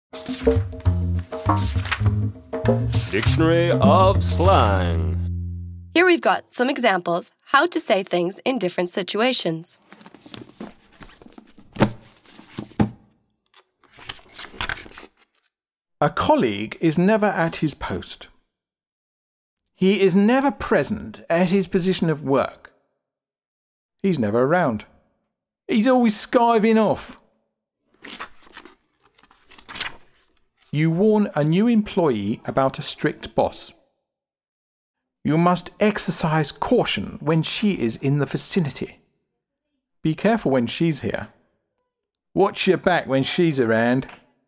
Dictionary of slang. Here we've got some examples how to say things in different situations. A colleague is never at his post. He is never present at his position of work. He's never around. He's always skiving off. You warn a new employee about a strict boss. You must exercise caution when she is in the vicinity. Be careful when she's here. Watch your back when she's around.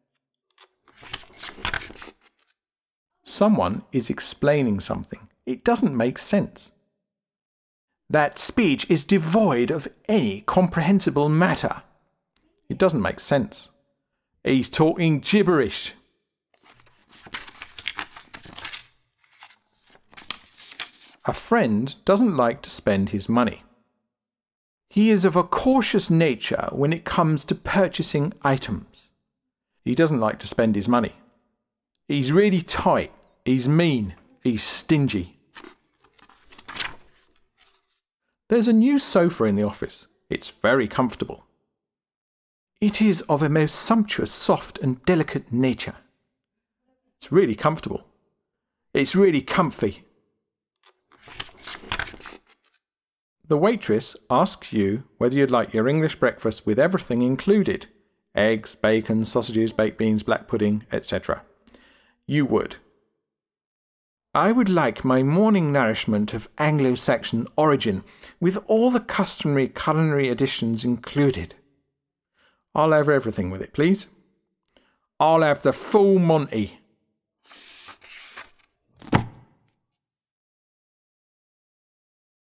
Someone is explaining something. It doesn't make sense. That speech is devoid of any comprehensible matter. It doesn't make sense. He's talking gibberish. A friend doesn't like to spend his money. He is of a cautious nature when it comes to purchasing items. He doesn't like to spend his money. He's really tight. He's mean. He's stingy. There's a new sofa in the office. It's very comfortable. It is of a most sumptuous, soft and delicate nature. It's really comfortable. It's really comfy. The waitress asks you whether you'd like your English breakfast with everything included. Eggs, bacon, sausages, baked beans, black pudding, etc. You would. I would like my morning nourishment of Anglo-Saxon origin, with all the customary culinary additions included. I'll have everything with it, please. I'll have the full Monty.